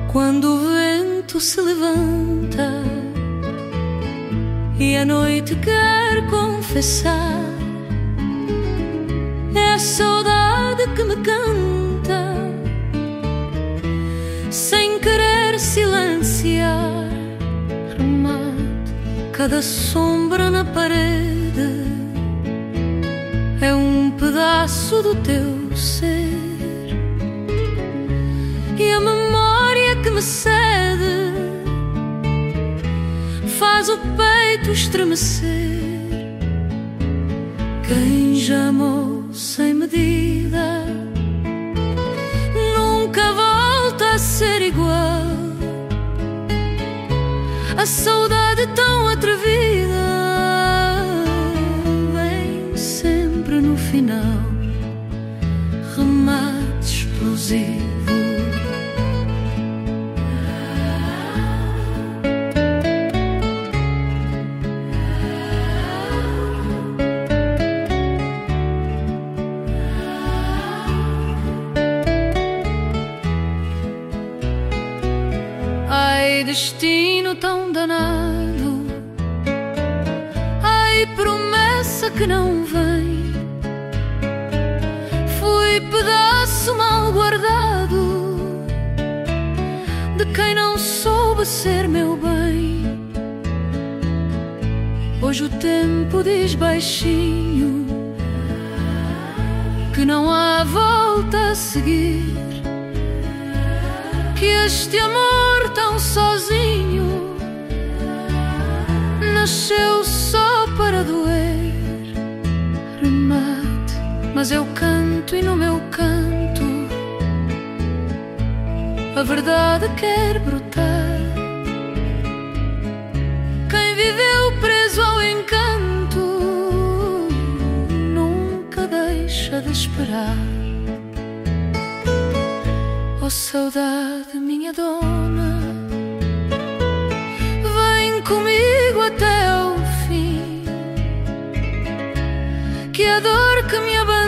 Quando o vento se levanta e a noite quer confessar, é a saudade que me canta, sem querer silenciar. Remate cada sombra na parede, é um pedaço do teu ser, e a memória que me cede faz o peito estremecer. Quem já amou sem medida nunca volta a ser igual. A saudade tão atrevida vem sempre no final, remate explosivo. Ai, destino tão danado, ai, promessa que não vem. Fui pedaço mal guardado de quem não soube ser meu bem. Hoje o tempo diz baixinho que não há volta a seguir, que este amor tão sozinho nasceu só para doer. Remate, mas eu canto e no meu canto a verdade quer brotar. Quem viveu preso ao encanto nunca deixa de esperar. Oh, saudade, minha dona, vem comigo até ao fim, que a dor que me abandona